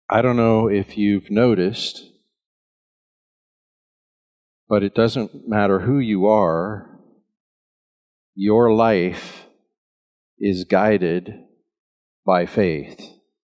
I don't know if you've noticed, but it doesn't matter who you are, your life is guided by faith.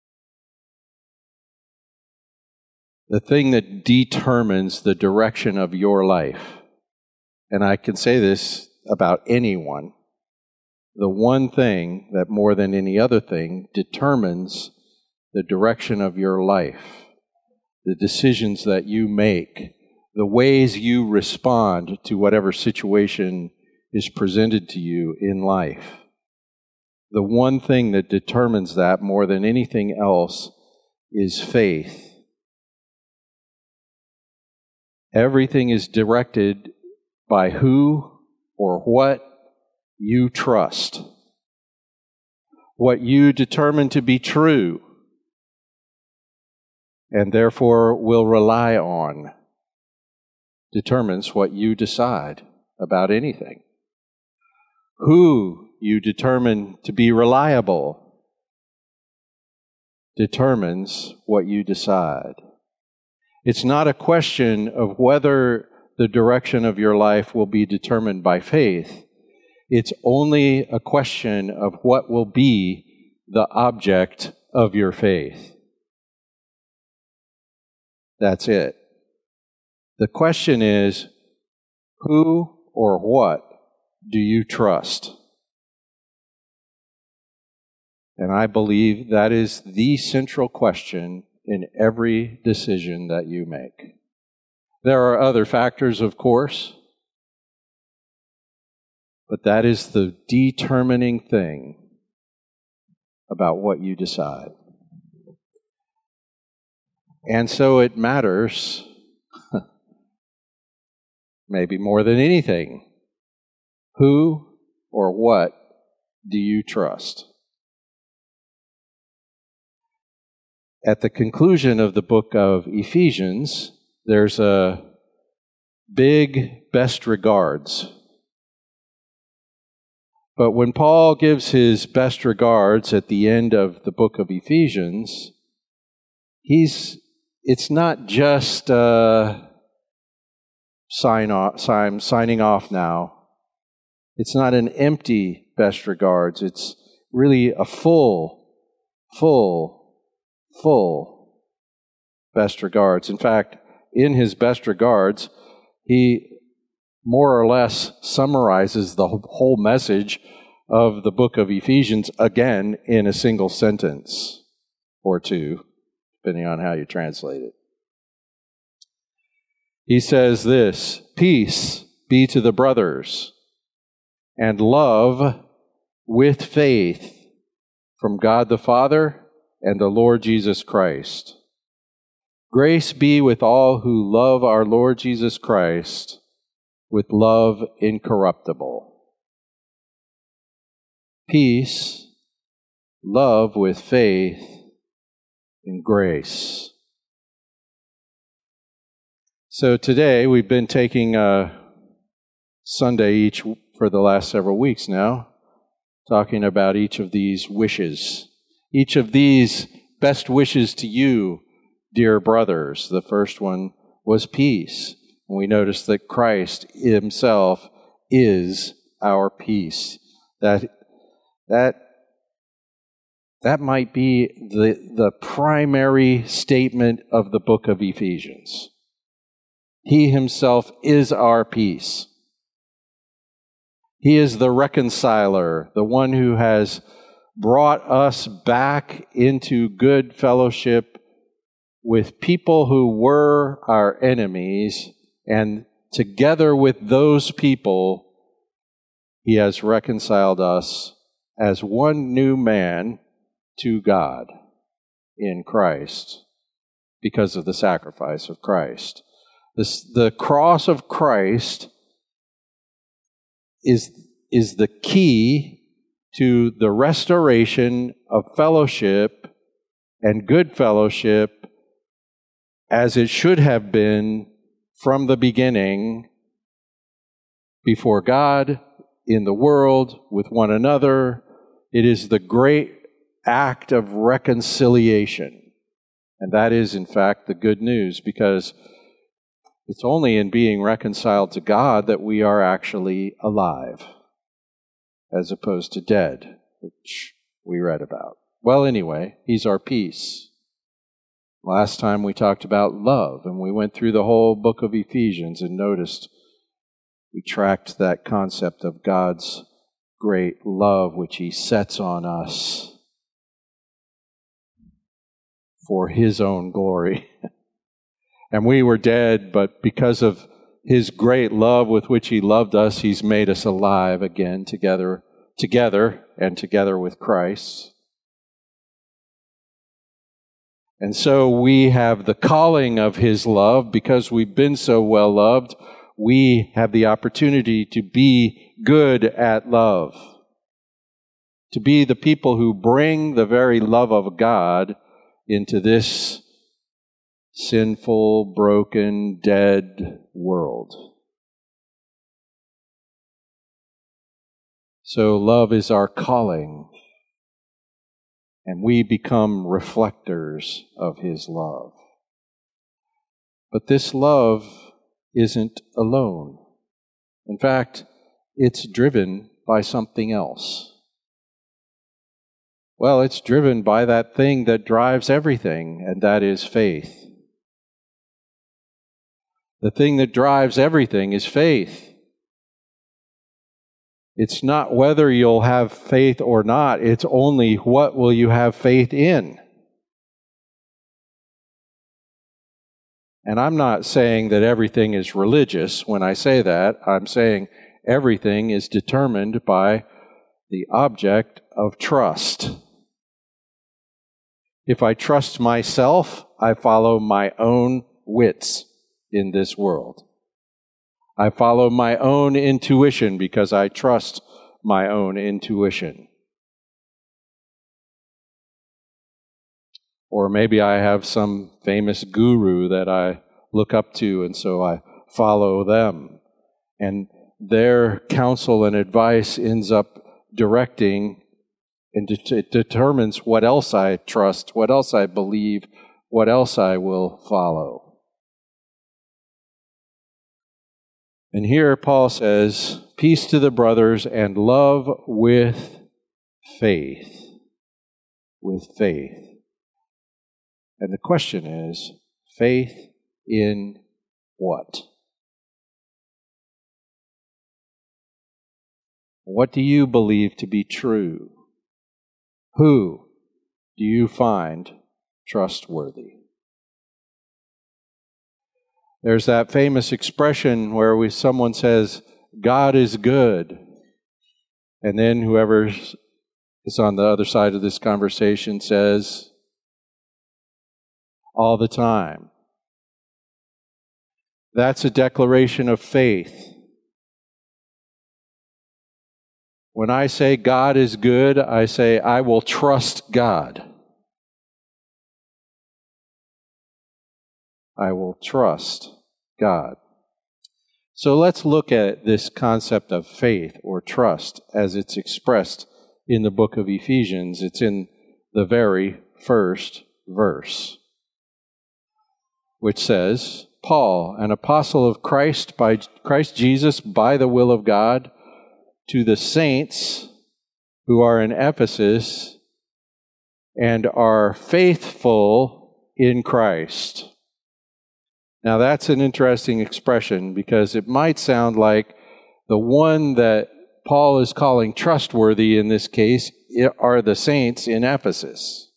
The thing that determines the direction of your life, and I can say this about anyone, the one thing that more than any other thing determines the direction of your life, the decisions that you make, the ways you respond to whatever situation is presented to you in life. The one thing that determines that more than anything else is faith. Everything is directed by who or what you trust. What you determine to be true and therefore will rely on determines what you decide about anything. Who you determine to be reliable determines what you decide. It's not a question of whether the direction of your life will be determined by faith. It's only a question of what will be the object of your faith. That's it. The question is, who or what do you trust? And I believe that is the central question in every decision that you make. There are other factors, of course, but that is the determining thing about what you decide. And so it matters, maybe more than anything, who or what do you trust? At the conclusion of the book of Ephesians, there's a big best regards. But when Paul gives his best regards at the end of the book of Ephesians, it's not just signing off now. It's not an empty best regards. It's really a full best regards. In fact, in his best regards, he more or less summarizes the whole message of the book of Ephesians again in a single sentence or two, depending on how you translate it. He says this, "Peace be to the brothers, and love with faith from God the Father and the Lord Jesus Christ. Grace be with all who love our Lord Jesus Christ with love incorruptible." Peace, love with faith, and grace. So today we've been taking a Sunday each for the last several weeks now, talking about each of these wishes. Each of these best wishes to you, dear brothers. The first one was peace. And we noticed that Christ himself is our peace. That might be the primary statement of the book of Ephesians. He himself is our peace. He is the reconciler, the one who has brought us back into good fellowship with people who were our enemies, and together with those people, he has reconciled us as one new man to God in Christ because of the sacrifice of Christ. The cross of Christ is the key to the restoration of fellowship and good fellowship as it should have been from the beginning before God, in the world, with one another. It is the great act of reconciliation And that is, in fact, the good news, because it's only in being reconciled to God that we are actually alive, as opposed to dead, which we read about. Well, anyway, He's our peace. Last time we talked about love, and we went through the whole book of Ephesians and noticed we tracked that concept of God's great love, which He sets on us for His own glory. And we were dead, but because of His great love with which He loved us, He's made us alive again together and together with Christ. And so we have the calling of His love. Because we've been so well loved, we have the opportunity to be good at love, to be the people who bring the very love of God into this sinful, broken, dead world. So love is our calling, and we become reflectors of His love. But this love isn't alone. In fact, it's driven by something else. Well, it's driven by that thing that drives everything, and that is faith. The thing that drives everything is faith. It's not whether you'll have faith or not. It's only what will you have faith in. And I'm not saying that everything is religious when I say that. I'm saying everything is determined by the object of trust. If I trust myself, I follow my own wits in this world. I follow my own intuition because I trust my own intuition. Or maybe I have some famous guru that I look up to, and so I follow them. And their counsel and advice ends up directing, and it determines what else I trust, what else I believe, what else I will follow. And here Paul says, peace to the brothers and love with faith. With faith. And the question is, faith in what? What do you believe to be true? Who do you find trustworthy? There's that famous expression where someone says, God is good. And then whoever is on the other side of this conversation says, all the time. That's a declaration of faith. When I say God is good, I say I will trust God. I will trust God. So let's look at this concept of faith or trust as it's expressed in the book of Ephesians. It's in the very first verse, which says, Paul, an apostle of Christ by Christ Jesus by the will of God, to the saints who are in Ephesus and are faithful in Christ. Now that's an interesting expression because it might sound like the one that Paul is calling trustworthy in this case are the saints in Ephesus.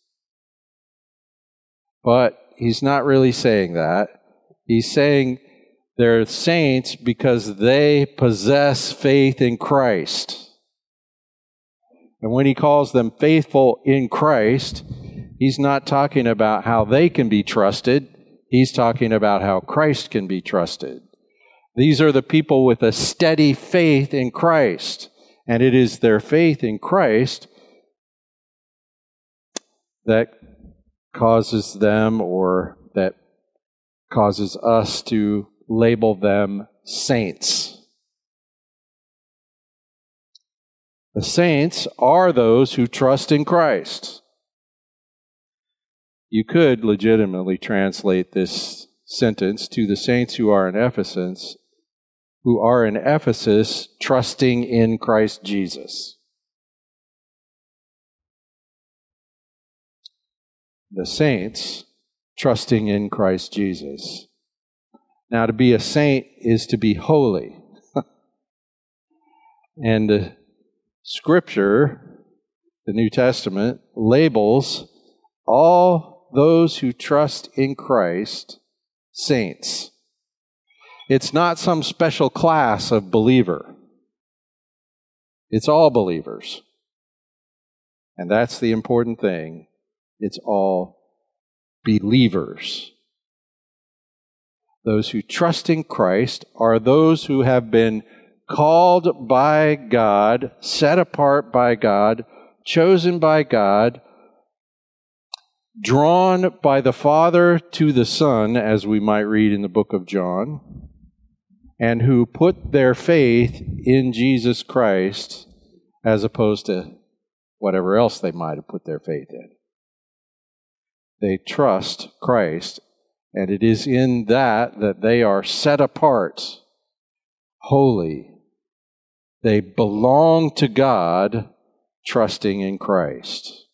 But he's not really saying that. He's saying they're saints because they possess faith in Christ. And when he calls them faithful in Christ, he's not talking about how they can be trusted. He's talking about how Christ can be trusted. These are the people with a steady faith in Christ. And it is their faith in Christ that causes them, or that causes us to label them saints. The saints are those who trust in Christ. You could legitimately translate this sentence to the saints who are in Ephesus, trusting in Christ Jesus. The saints trusting in Christ Jesus. Now, to be a saint is to be holy. And the Scripture, the New Testament, labels all those who trust in Christ saints. It's not some special class of believer. It's all believers. And that's the important thing. It's all believers. Those who trust in Christ are those who have been called by God, set apart by God, chosen by God, drawn by the Father to the Son, as we might read in the book of John, and who put their faith in Jesus Christ as opposed to whatever else they might have put their faith in. They trust Christ, and it is in that they are set apart, holy. They belong to God, trusting in Christ.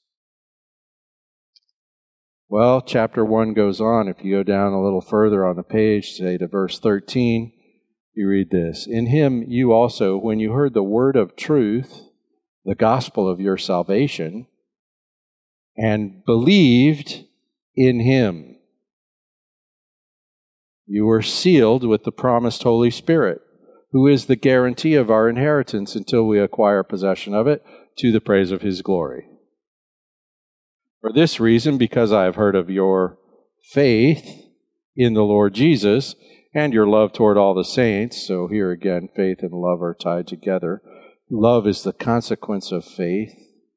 Well, chapter 1 goes on. If you go down a little further on the page, say to verse 13, you read this. In him you also, when you heard the word of truth, the gospel of your salvation, and believed in him, you were sealed with the promised Holy Spirit, who is the guarantee of our inheritance until we acquire possession of it, to the praise of his glory. For this reason, because I have heard of your faith in the Lord Jesus and your love toward all the saints, so here again, faith and love are tied together. Love is the consequence of faith.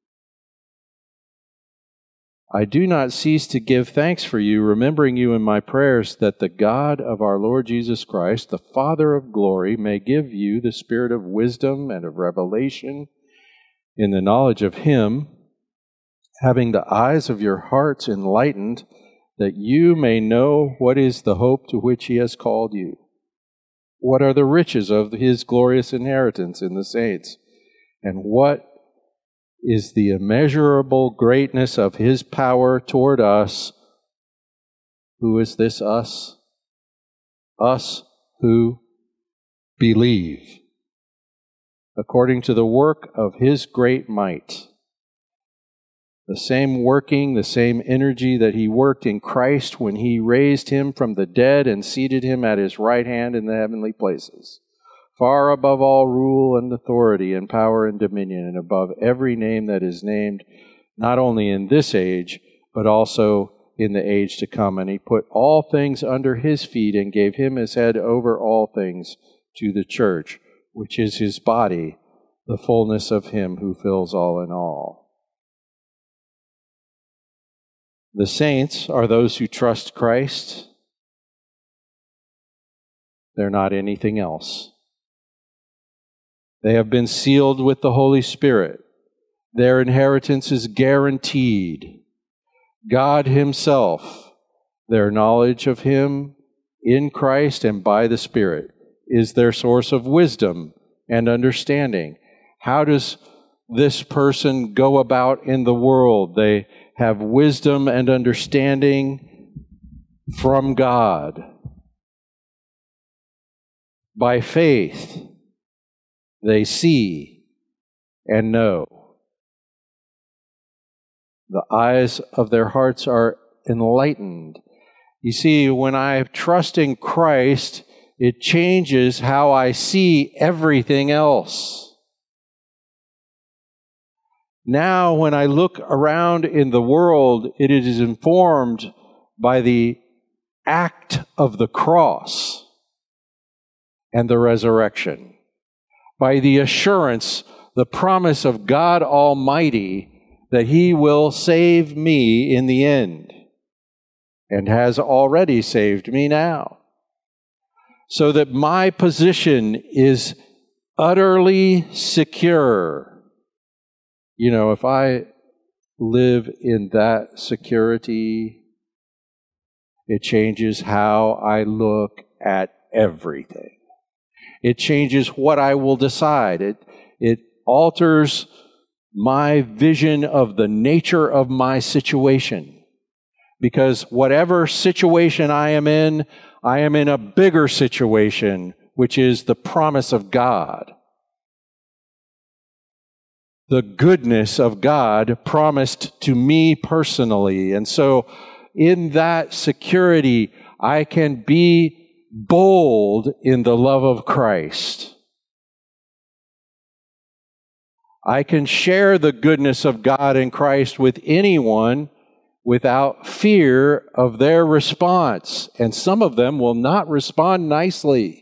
I do not cease to give thanks for you, remembering you in my prayers, that the God of our Lord Jesus Christ, the Father of glory, may give you the spirit of wisdom and of revelation in the knowledge of him, having the eyes of your hearts enlightened, that you may know what is the hope to which he has called you. What are the riches of his glorious inheritance in the saints? And what is the immeasurable greatness of his power toward us? Who is this us? Us who believe, according to the work of his great might. The same working, the same energy that he worked in Christ when he raised him from the dead and seated him at his right hand in the heavenly places, far above all rule and authority and power and dominion, and above every name that is named, not only in this age, but also in the age to come. And he put all things under his feet and gave him as head over all things to the church, which is his body, the fullness of him who fills all in all. The saints are those who trust Christ. They're not anything else. They have been sealed with the Holy Spirit. Their inheritance is guaranteed. God himself, their knowledge of him in Christ and by the Spirit, is their source of wisdom and understanding. How does this person go about in the world? They have wisdom and understanding from God. By faith, they see and know. The eyes of their hearts are enlightened. You see, when I trust in Christ, it changes how I see everything else. Now, when I look around in the world, it is informed by the act of the cross and the resurrection, by the assurance, the promise of God Almighty that he will save me in the end, and has already saved me now, so that my position is utterly secure. You know, if I live in that security, It changes how I look at everything. It changes what I will decide. It alters my vision of the nature of my situation. Because whatever situation I am in a bigger situation, which is the promise of God. The goodness of God promised to me personally. And so in that security, I can be bold in the love of Christ. I can share the goodness of God in Christ with anyone without fear of their response. And some of them will not respond nicely.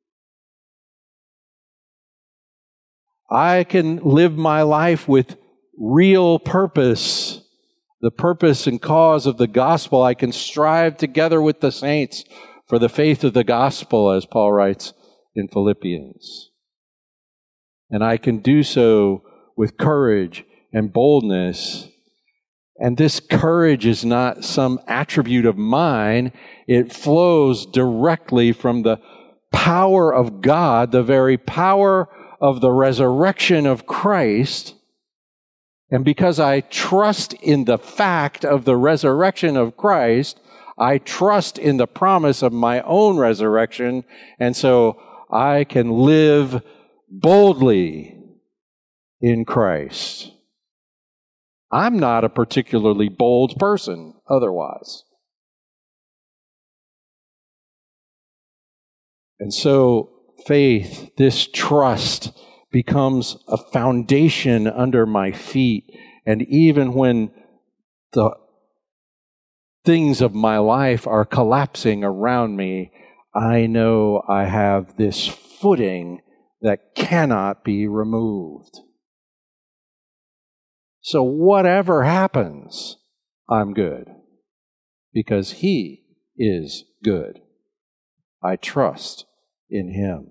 I can live my life with real purpose, the purpose and cause of the gospel. I can strive together with the saints for the faith of the gospel, as Paul writes in Philippians. And I can do so with courage and boldness. And this courage is not some attribute of mine. It flows directly from the power of God, the very power of the resurrection of Christ. And because I trust in the fact of the resurrection of Christ, I trust in the promise of my own resurrection, and so I can live boldly in Christ. I'm not a particularly bold person otherwise. And so faith, this trust, becomes a foundation under my feet. And even when the things of my life are collapsing around me, I know I have this footing that cannot be removed. So whatever happens, I'm good, because He is good. I trust in Him.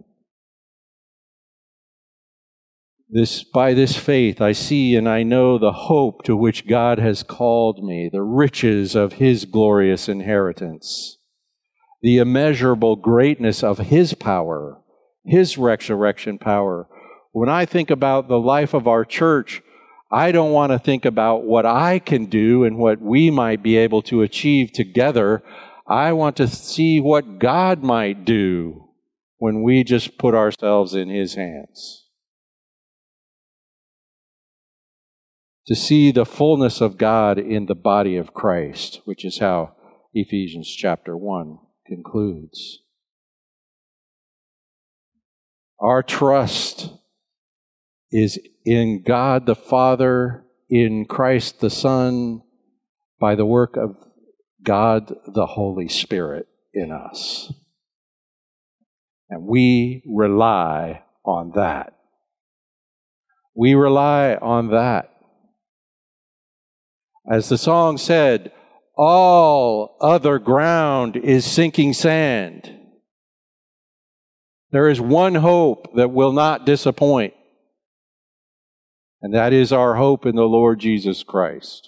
By this faith, I see and I know the hope to which God has called me, the riches of His glorious inheritance, the immeasurable greatness of His power, His resurrection power. When I think about the life of our church, I don't want to think about what I can do and what we might be able to achieve together. I want to see what God might do when we just put ourselves in His hands. To see the fullness of God in the body of Christ, which is how Ephesians chapter 1 concludes. Our trust is in God the Father, in Christ the Son, by the work of God the Holy Spirit in us. And we rely on that. We rely on that. As the song said, all other ground is sinking sand. There is one hope that will not disappoint, and that is our hope in the Lord Jesus Christ.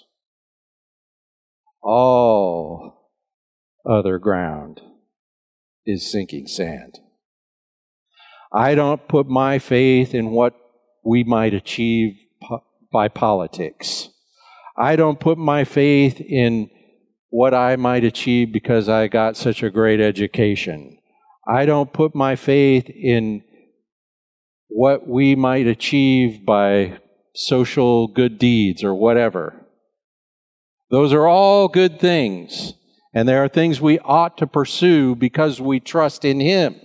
All other ground is sinking sand. I don't put my faith in what we might achieve by politics. I don't put my faith in what I might achieve because I got such a great education. I don't put my faith in what we might achieve by social good deeds or whatever. Those are all good things, and there are things we ought to pursue because we trust in Him.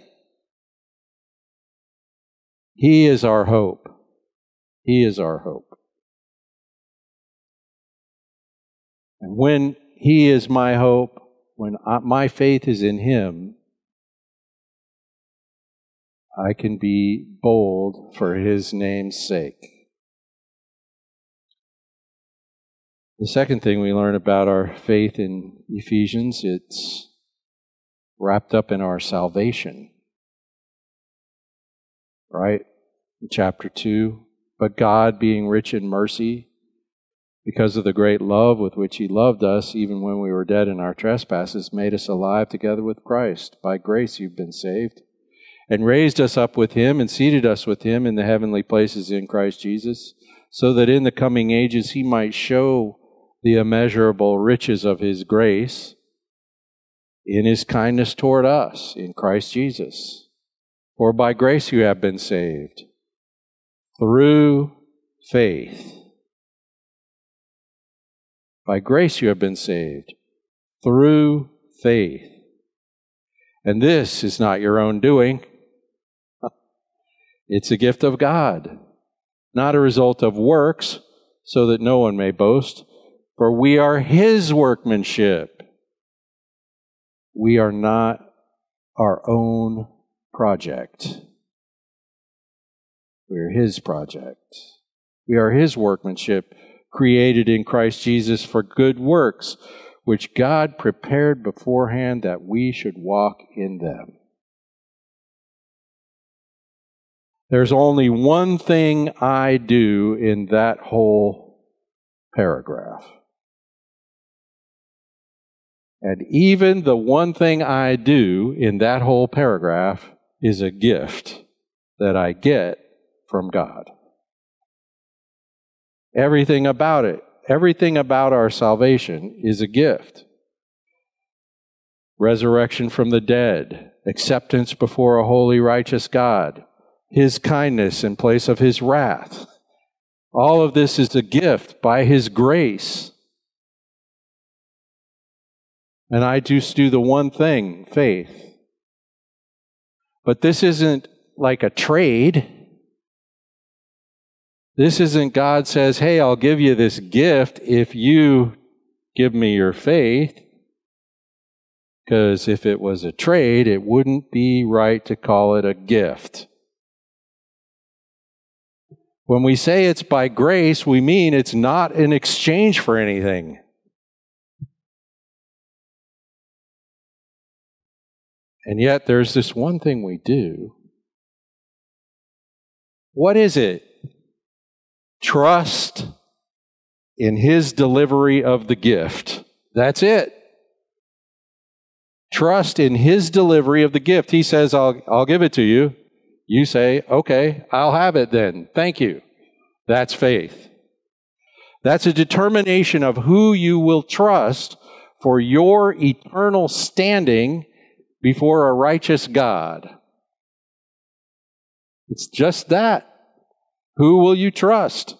He is our hope. He is our hope. And when He is my hope, when my faith is in Him, I can be bold for His name's sake. The second thing we learn about our faith in Ephesians, it's wrapped up in our salvation. Right? In chapter 2, but God, being rich in mercy, because of the great love with which he loved us, even when we were dead in our trespasses, made us alive together with Christ. By grace you've been saved, and raised us up with him and seated us with him in the heavenly places in Christ Jesus, so that in the coming ages he might show the immeasurable riches of his grace in his kindness toward us in Christ Jesus. For by grace you have been saved, through faith. By grace you have been saved, through faith. And this is not your own doing. It's a gift of God, not a result of works, so that no one may boast. For we are his workmanship. We are not our own project. We are his project. We are his workmanship, created in Christ Jesus for good works, which God prepared beforehand that we should walk in them. There's only one thing I do in that whole paragraph. And even the one thing I do in that whole paragraph is a gift that I get from God. Everything about it, everything about our salvation is a gift. Resurrection from the dead, acceptance before a holy, righteous God, his kindness in place of his wrath. All of this is a gift by his grace. And I just do the one thing, faith. But this isn't like a trade. This isn't God says, hey, I'll give you this gift if you give me your faith. Because if it was a trade, it wouldn't be right to call it a gift. When we say it's by grace, we mean it's not in exchange for anything. And yet there's this one thing we do. What is it? Trust in his delivery of the gift. That's it. Trust in his delivery of the gift. He says, I'll give it to you. You say, okay, I'll have it then. Thank you. That's faith. That's a determination of who you will trust for your eternal standing before a righteous God. It's just that. Who will you trust?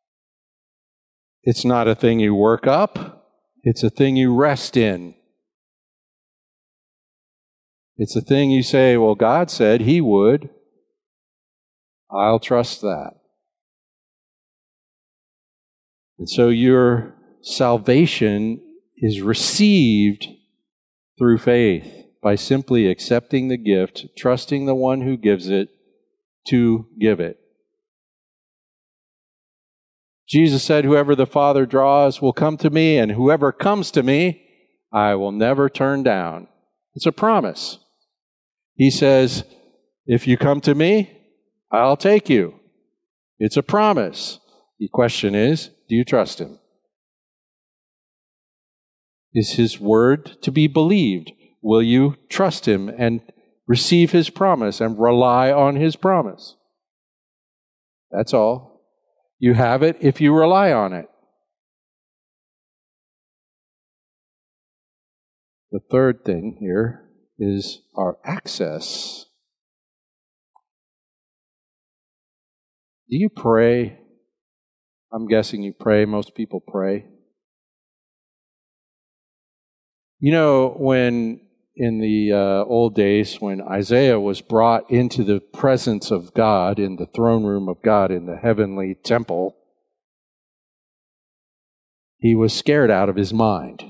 It's not a thing you work up. It's a thing you rest in. It's a thing you say, well, God said he would. I'll trust that. And so your salvation is received through faith by simply accepting the gift, trusting the one who gives it to give it. Jesus said, whoever the Father draws will come to me, and whoever comes to me, I will never turn down. It's a promise. He says, if you come to me, I'll take you. It's a promise. The question is, do you trust him? Is his word to be believed? Will you trust him and receive his promise and rely on his promise? That's all. You have it if you rely on it. The third thing here is our access. Do you pray? I'm guessing you pray. Most people pray. You know, when in the old days, when Isaiah was brought into the presence of God, in the throne room of God, in the heavenly temple, he was scared out of his mind.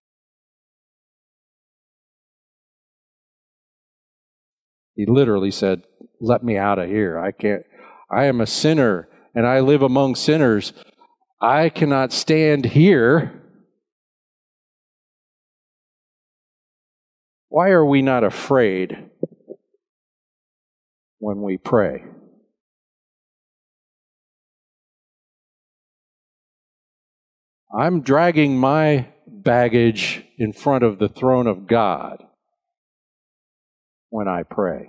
He literally said, let me out of here. I am a sinner and I live among sinners. I cannot stand here. Why are we not afraid when we pray? I'm dragging my baggage in front of the throne of God when I pray.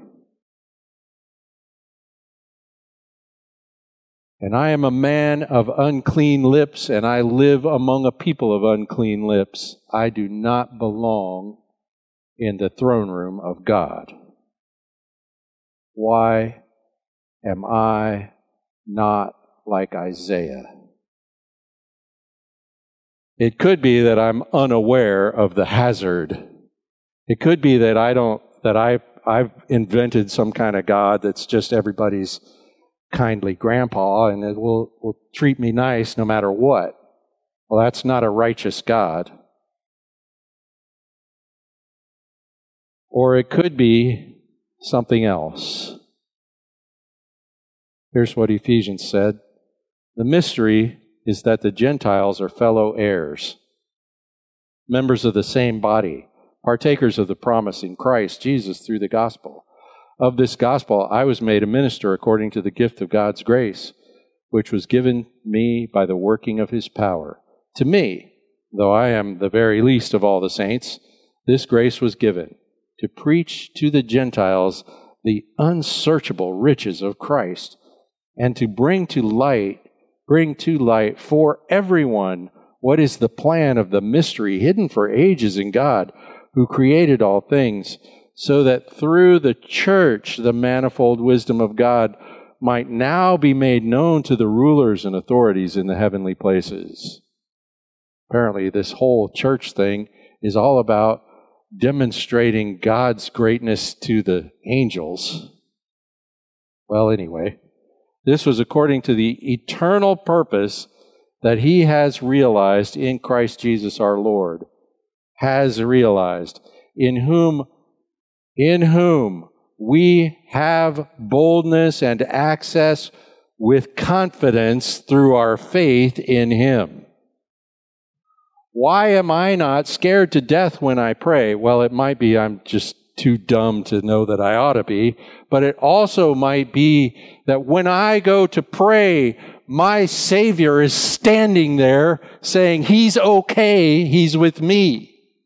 And I am a man of unclean lips, and I live among a people of unclean lips. I do not belong in the throne room of God. Why am I not like Isaiah? It could be that I'm unaware of the hazard. It could be that I've invented some kind of God that's just everybody's kindly grandpa, and it will treat me nice no matter what. Well, that's not a righteous God. Or it could be something else. Here's what Ephesians said. The mystery is that the Gentiles are fellow heirs, members of the same body, partakers of the promise in Christ Jesus through the gospel. Of this gospel, I was made a minister according to the gift of God's grace, which was given me by the working of His power. To me, though I am the very least of all the saints, this grace was given to preach to the Gentiles the unsearchable riches of Christ, and to bring to light for everyone what is the plan of the mystery hidden for ages in God, who created all things, so that through the church the manifold wisdom of God might now be made known to the rulers and authorities in the heavenly places. Apparently, this whole church thing is all about demonstrating God's greatness to the angels. Well, anyway, this was according to the eternal purpose that He has realized in Christ Jesus our Lord. Has realized, in whom we have boldness and access with confidence through our faith in Him. Why am I not scared to death when I pray? Well, it might be I'm just too dumb to know that I ought to be, but it also might be that when I go to pray, my Savior is standing there saying, He's okay, He's with me.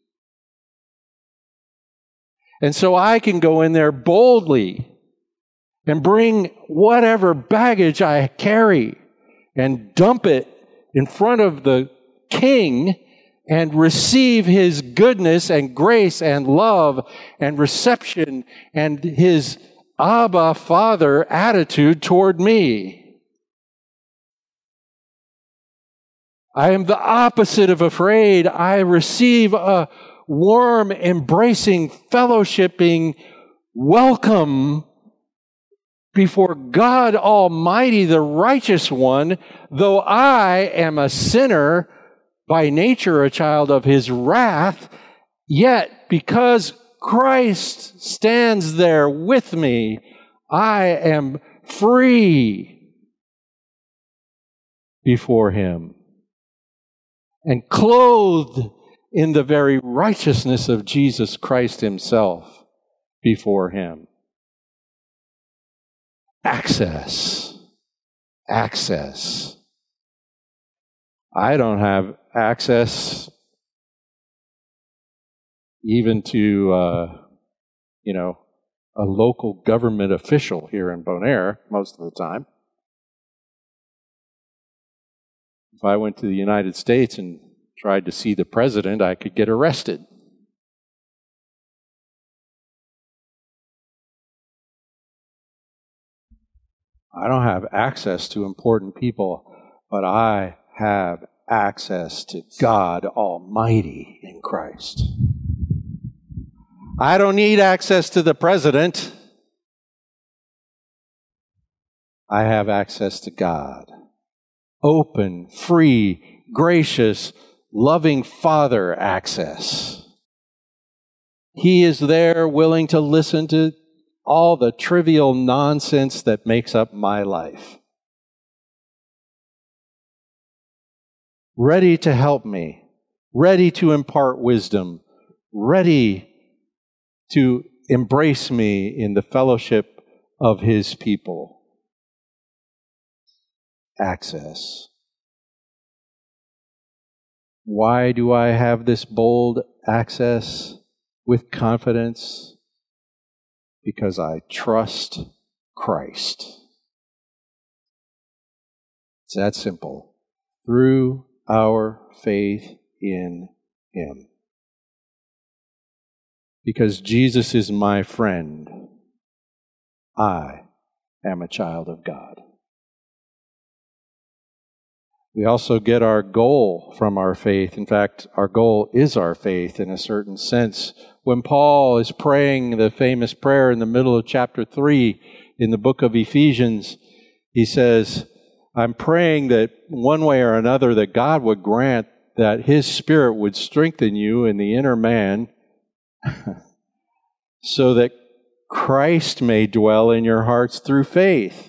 And so I can go in there boldly and bring whatever baggage I carry and dump it in front of the King and receive His goodness and grace and love and reception and His Abba Father attitude toward me. I am the opposite of afraid. I receive a warm, embracing, fellowshipping welcome before God Almighty, the righteous one, though I am a sinner, by nature a child of His wrath, yet because Christ stands there with me, I am free before Him and clothed in the very righteousness of Jesus Christ Himself before Him. Access. I don't have access even to, a local government official here in Bonaire most of the time. If I went to the United States and tried to see the president, I could get arrested. I don't have access to important people, but I have access to God Almighty in Christ. I don't need access to the president. I have access to God. Open, free, gracious, loving Father access. He is there willing to listen to all the trivial nonsense that makes up my life. Ready to help me, ready to impart wisdom, ready to embrace me in the fellowship of His people. Access. Why do I have this bold access with confidence? Because I trust Christ. It's that simple. Through our faith in Him. Because Jesus is my friend, I am a child of God. We also get our goal from our faith. In fact, our goal is our faith in a certain sense. When Paul is praying the famous prayer in the middle of chapter 3 in the book of Ephesians, he says, I'm praying that one way or another that God would grant that His Spirit would strengthen you in the inner man so that Christ may dwell in your hearts through faith.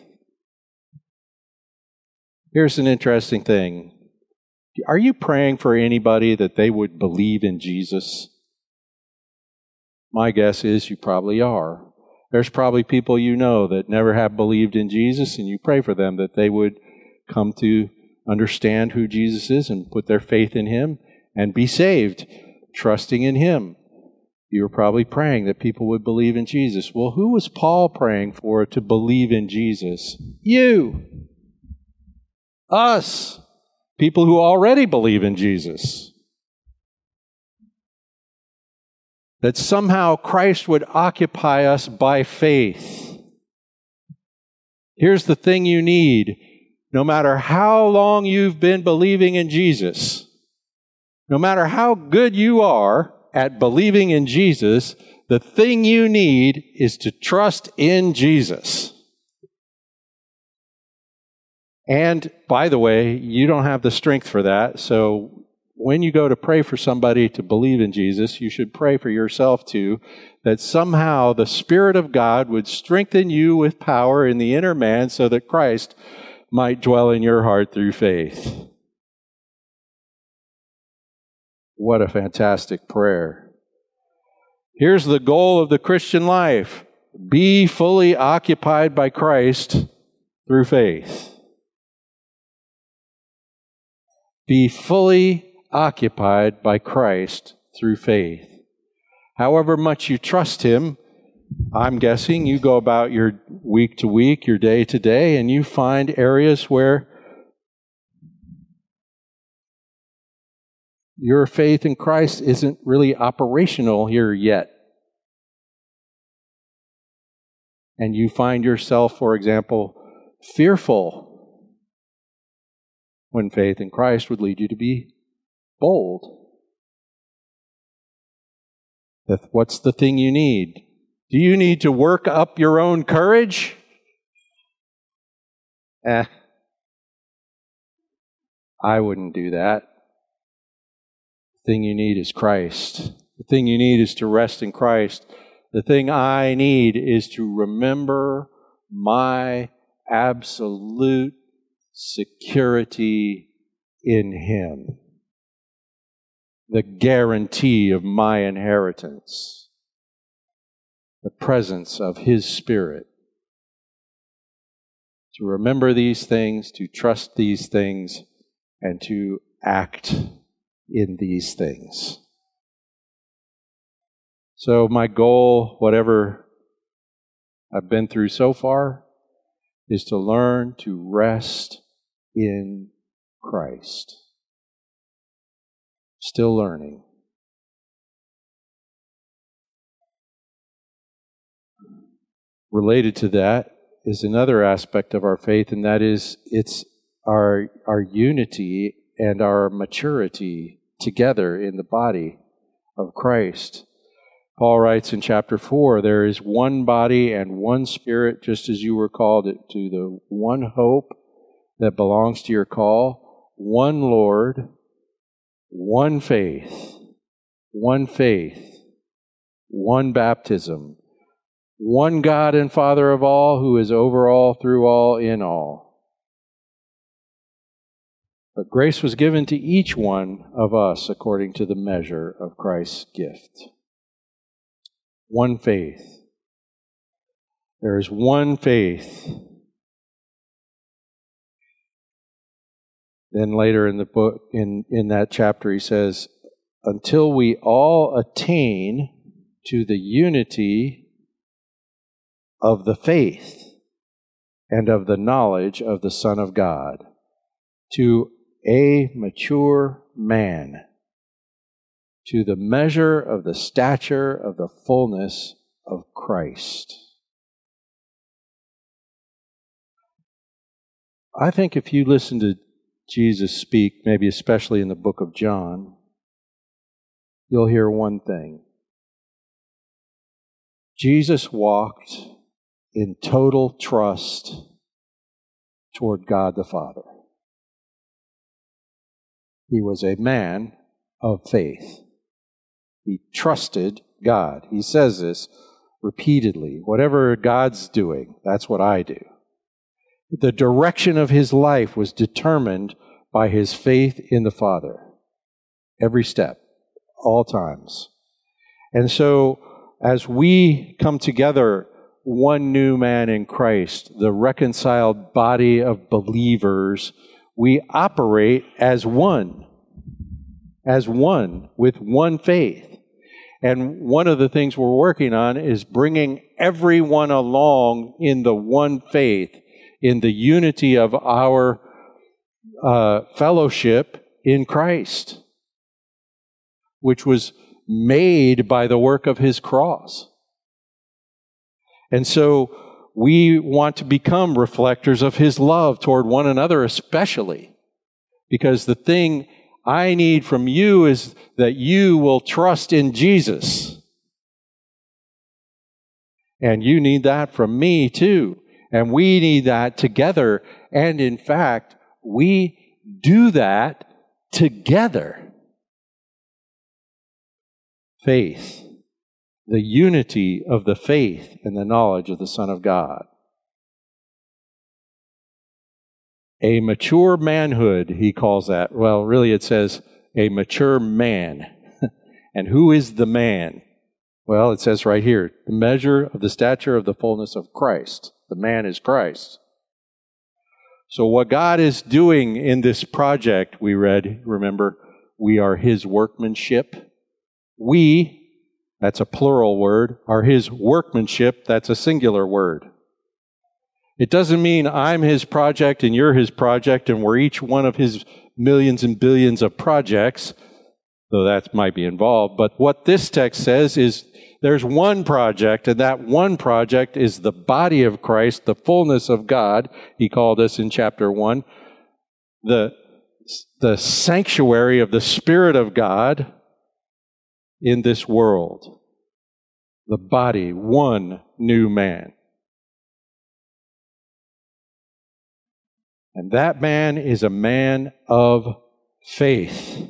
Here's an interesting thing. Are you praying for anybody that they would believe in Jesus? My guess is you probably are. There's probably people you know that never have believed in Jesus, and you pray for them that they would come to understand who Jesus is and put their faith in Him and be saved, trusting in Him. You were probably praying that people would believe in Jesus. Well, who was Paul praying for to believe in Jesus? You. Us. People who already believe in Jesus. That somehow Christ would occupy us by faith. Here's the thing you need. No matter how long you've been believing in Jesus, no matter how good you are at believing in Jesus, the thing you need is to trust in Jesus. And, by the way, you don't have the strength for that, so when you go to pray for somebody to believe in Jesus, you should pray for yourself too, that somehow the Spirit of God would strengthen you with power in the inner man so that Christ might dwell in your heart through faith. What a fantastic prayer. Here's the goal of the Christian life. Be fully occupied by Christ through faith. Be fully occupied by Christ through faith. However much you trust Him, I'm guessing you go about your week to week, your day to day, and you find areas where your faith in Christ isn't really operational here yet. And you find yourself, for example, fearful when faith in Christ would lead you to be bold. What's the thing you need? Do you need to work up your own courage? I wouldn't do that. The thing you need is Christ. The thing you need is to rest in Christ. The thing I need is to remember my absolute security in Him. The guarantee of my inheritance. The presence of His Spirit. To remember these things, to trust these things, and to act in these things. So my goal, whatever I've been through so far, is to learn to rest in Christ. Still learning. Related to that is another aspect of our faith, and that is it's our unity and our maturity together in the body of Christ. Paul writes in chapter 4, there is one body and one Spirit, just as you were called to the one hope that belongs to your call, one Lord, one faith, one baptism, one God and Father of all, who is over all, through all, in all. But grace was given to each one of us according to the measure of Christ's gift. One faith. There is one faith. Then later in the book, in that chapter, he says, until we all attain to the unity of the faith and of the knowledge of the Son of God, to a mature man, to the measure of the stature of the fullness of Christ. I think if you listen to Jesus speak, maybe especially in the book of John, you'll hear one thing. Jesus walked in total trust toward God the Father. He was a man of faith. He trusted God. He says this repeatedly. Whatever God's doing, that's what I do. The direction of his life was determined by his faith in the Father. Every step, all times. And so, as we come together, one new man in Christ, the reconciled body of believers, we operate as one with one faith. And one of the things we're working on is bringing everyone along in the one faith, in the unity of our fellowship in Christ, which was made by the work of his cross. And so we want to become reflectors of his love toward one another especially, because the thing I need from you is that you will trust in Jesus. And you need that from me too. And we need that together. And in fact, we do that together. Faith. The unity of the faith and the knowledge of the Son of God. A mature manhood, he calls that. Well, really it says a mature man. And who is the man? Well, it says right here, the measure of the stature of the fullness of Christ. The man is Christ. So what God is doing in this project, we read, remember, we are his workmanship. We, that's a plural word, are his workmanship, that's a singular word. It doesn't mean I'm his project and you're his project and we're each one of his millions and billions of projects, though that might be involved. But what this text says is there's one project, and that one project is the body of Christ, the fullness of God, he called us in chapter 1, the sanctuary of the Spirit of God in this world. The body, one new man. And that man is a man of faith.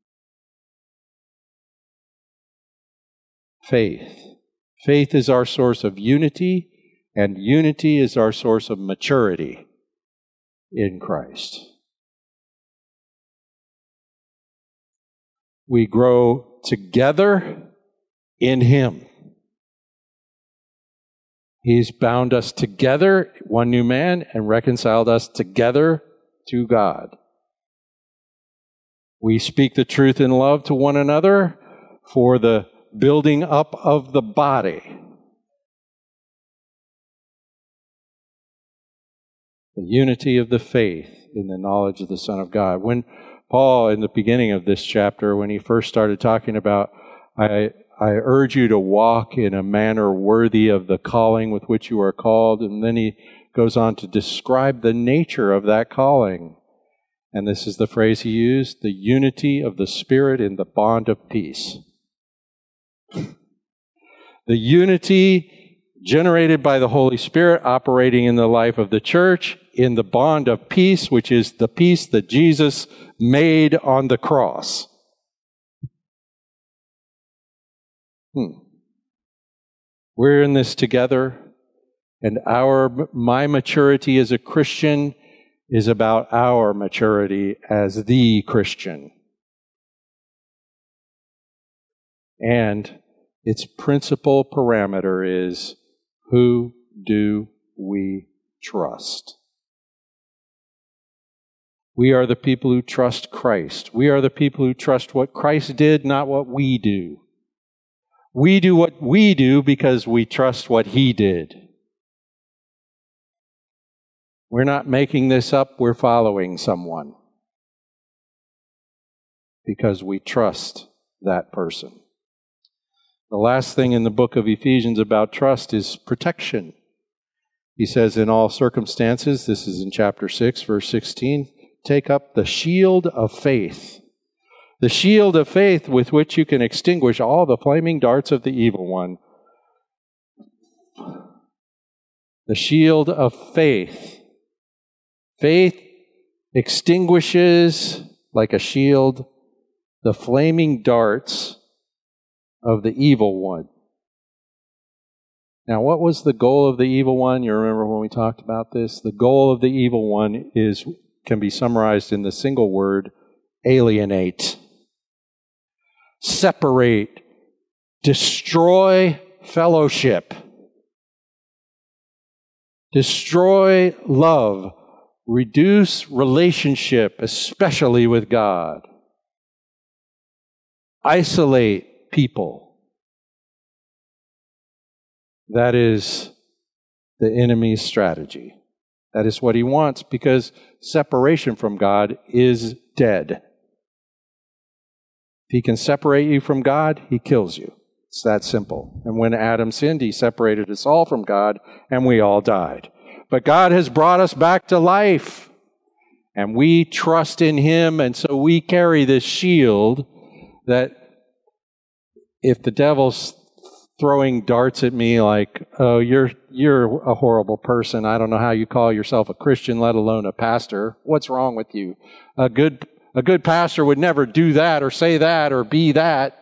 Faith. Faith is our source of unity, and unity is our source of maturity in Christ. We grow together in him. He's bound us together, one new man, and reconciled us together to God. We speak the truth in love to one another for the building up of the body. The unity of the faith in the knowledge of the Son of God. When Paul, in the beginning of this chapter, when he first started talking about, I urge you to walk in a manner worthy of the calling with which you are called. And then he goes on to describe the nature of that calling. And this is the phrase he used, the unity of the Spirit in the bond of peace. The unity generated by the Holy Spirit operating in the life of the church in the bond of peace, which is the peace that Jesus made on the cross. We're in this together, and my maturity as a Christian is about our maturity as the Christian. And its principal parameter is, who do we trust? We are the people who trust Christ. We are the people who trust what Christ did, not what we do. We do what we do because we trust what He did. We're not making this up, we're following someone because we trust that person. The last thing in the book of Ephesians about trust is protection. He says, in all circumstances, this is in chapter 6, verse 16, take up the shield of faith. The shield of faith with which you can extinguish all the flaming darts of the evil one. The shield of faith. Faith extinguishes, like a shield, the flaming darts of the evil one. Now, what was the goal of the evil one? You remember when we talked about this? The goal of the evil one can be summarized in the single word, alienate. Separate. Destroy fellowship. Destroy love. Reduce relationship, especially with God. Isolate people. That is the enemy's strategy. That is what he wants, because separation from God is dead. If he can separate you from God, he kills you. It's that simple. And when Adam sinned, he separated us all from God, and we all died. But God has brought us back to life, and we trust in Him, and so we carry this shield that if the devil's throwing darts at me like, oh, you're a horrible person, I don't know how you call yourself a Christian, let alone a pastor. What's wrong with you? A good pastor would never do that or say that or be that.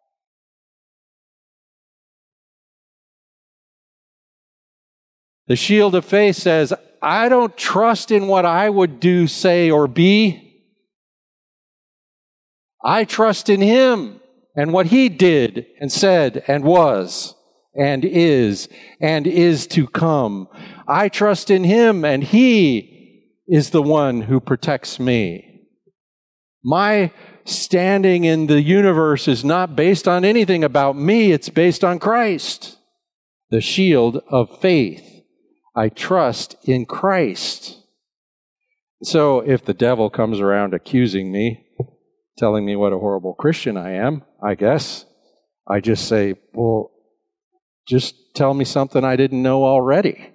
The shield of faith says, I don't trust in what I would do, say, or be. I trust in Him and what He did and said and was and is to come. I trust in Him, and He is the one who protects me. My standing in the universe is not based on anything about me, it's based on Christ. The shield of faith. I trust in Christ. So if the devil comes around accusing me, telling me what a horrible Christian I am, I guess I just say, well, just tell me something I didn't know already.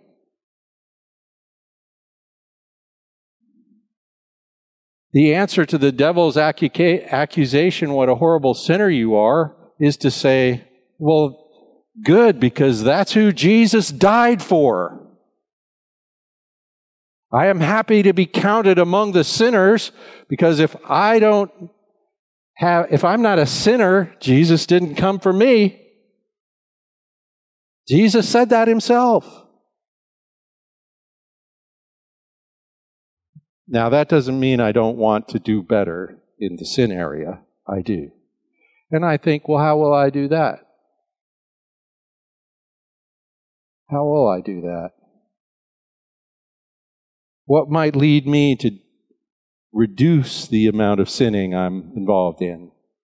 The answer to the devil's accusation, what a horrible sinner you are, is to say, well, good, because that's who Jesus died for. I am happy to be counted among the sinners, because if I'm not a sinner, Jesus didn't come for me. Jesus said that Himself. Now, that doesn't mean I don't want to do better in the sin area. I do. And I think, well, how will I do that? How will I do that? What might lead me to reduce the amount of sinning I'm involved in?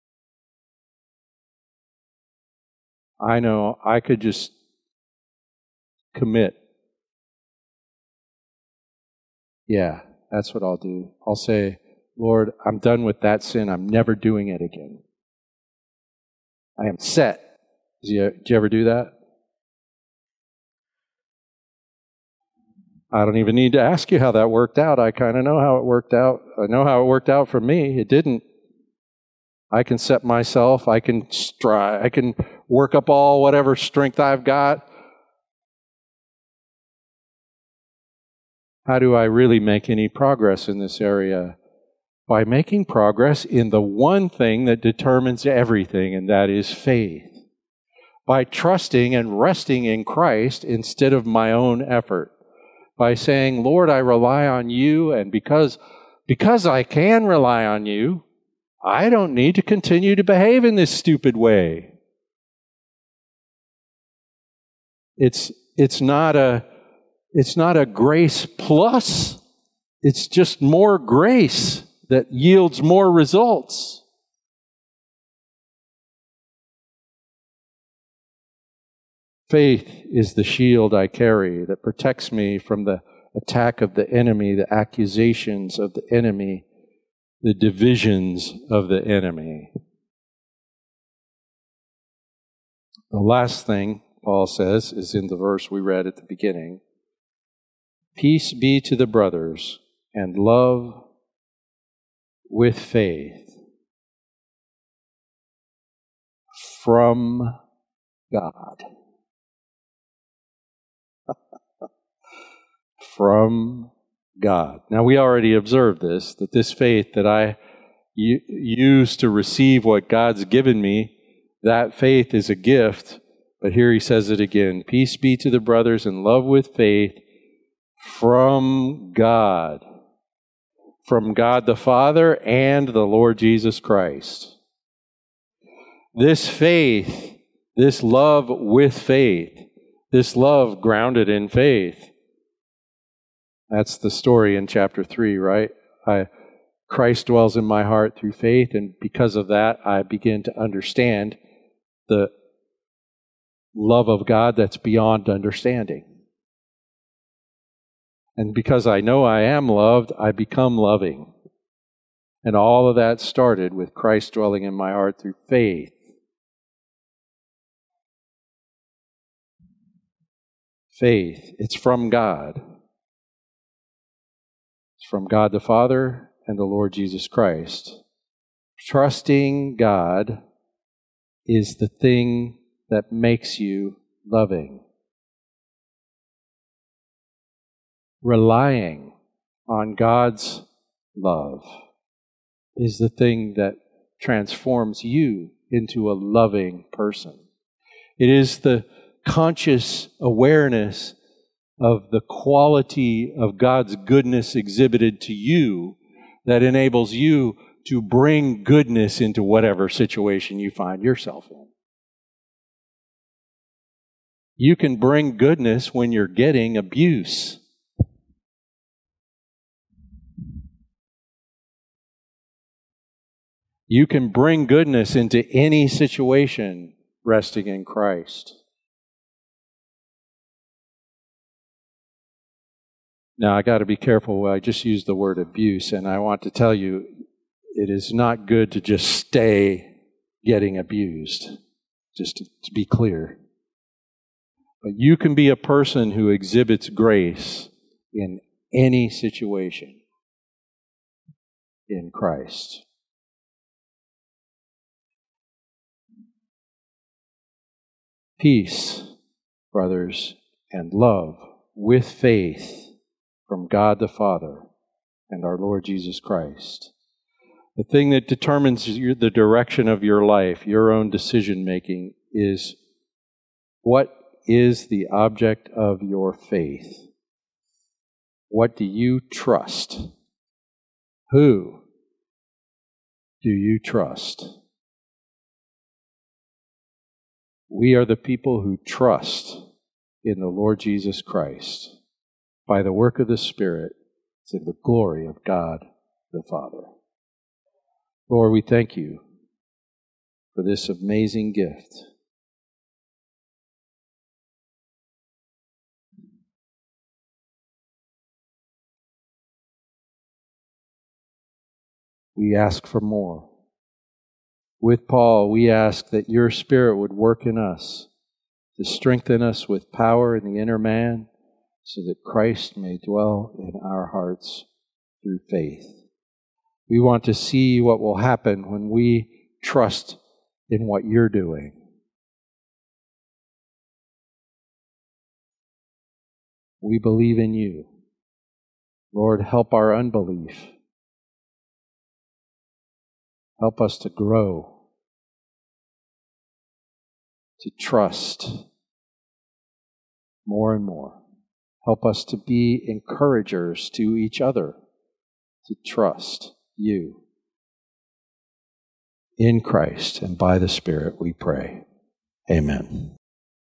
I know I could just commit. Yeah, that's what I'll do. I'll say, Lord, I'm done with that sin. I'm never doing it again. I am set. Did you ever do that? I don't even need to ask you how that worked out. I kind of know how it worked out. I know how it worked out for me. It didn't. I can set myself. I can strive. I can work up all whatever strength I've got. How do I really make any progress in this area? By making progress in the one thing that determines everything, and that is faith. By trusting and resting in Christ instead of my own effort. By saying, Lord, I rely on you, and because I can rely on you, I don't need to continue to behave in this stupid way. It's not a grace plus It's just more grace that yields more results. Faith is the shield I carry that protects me from the attack of the enemy, the accusations of the enemy, the divisions of the enemy. The last thing Paul says is in the verse we read at the beginning. Peace be to the brothers and love with faith from God. From God. Now, we already observed this, that this faith that I use to receive what God's given me, that faith is a gift. But here he says it again. Peace be to the brothers and love with faith from God. From God the Father and the Lord Jesus Christ. This faith, this love with faith, this love grounded in faith. That's the story in chapter 3, right? Christ dwells in my heart through faith, and because of that, I begin to understand the love of God that's beyond understanding. And because I know I am loved, I become loving. And all of that started with Christ dwelling in my heart through faith. Faith, it's from God. It's from God the Father and the Lord Jesus Christ. Trusting God is the thing that makes you loving. Relying on God's love is the thing that transforms you into a loving person. It is the conscious awareness of the quality of God's goodness exhibited to you that enables you to bring goodness into whatever situation you find yourself in. You can bring goodness when you're getting abuse. You can bring goodness into any situation resting in Christ. Now, I got to be careful. I just used the word abuse, and I want to tell you, it is not good to just stay getting abused, just to be clear. But you can be a person who exhibits grace in any situation in Christ. Peace, brothers, and love with faith from God the Father and our Lord Jesus Christ. The thing that determines the direction of your life, your own decision making, is what is the object of your faith? What do you trust? Who do you trust? We are the people who trust in the Lord Jesus Christ by the work of the Spirit to the glory of God the Father. Lord, we thank you for this amazing gift. We ask for more. With Paul, we ask that your Spirit would work in us to strengthen us with power in the inner man so that Christ may dwell in our hearts through faith. We want to see what will happen when we trust in what you're doing. We believe in you. Lord, help our unbelief. Help us to grow, to trust more and more. Help us to be encouragers to each other, to trust you. In Christ and by the Spirit we pray. Amen.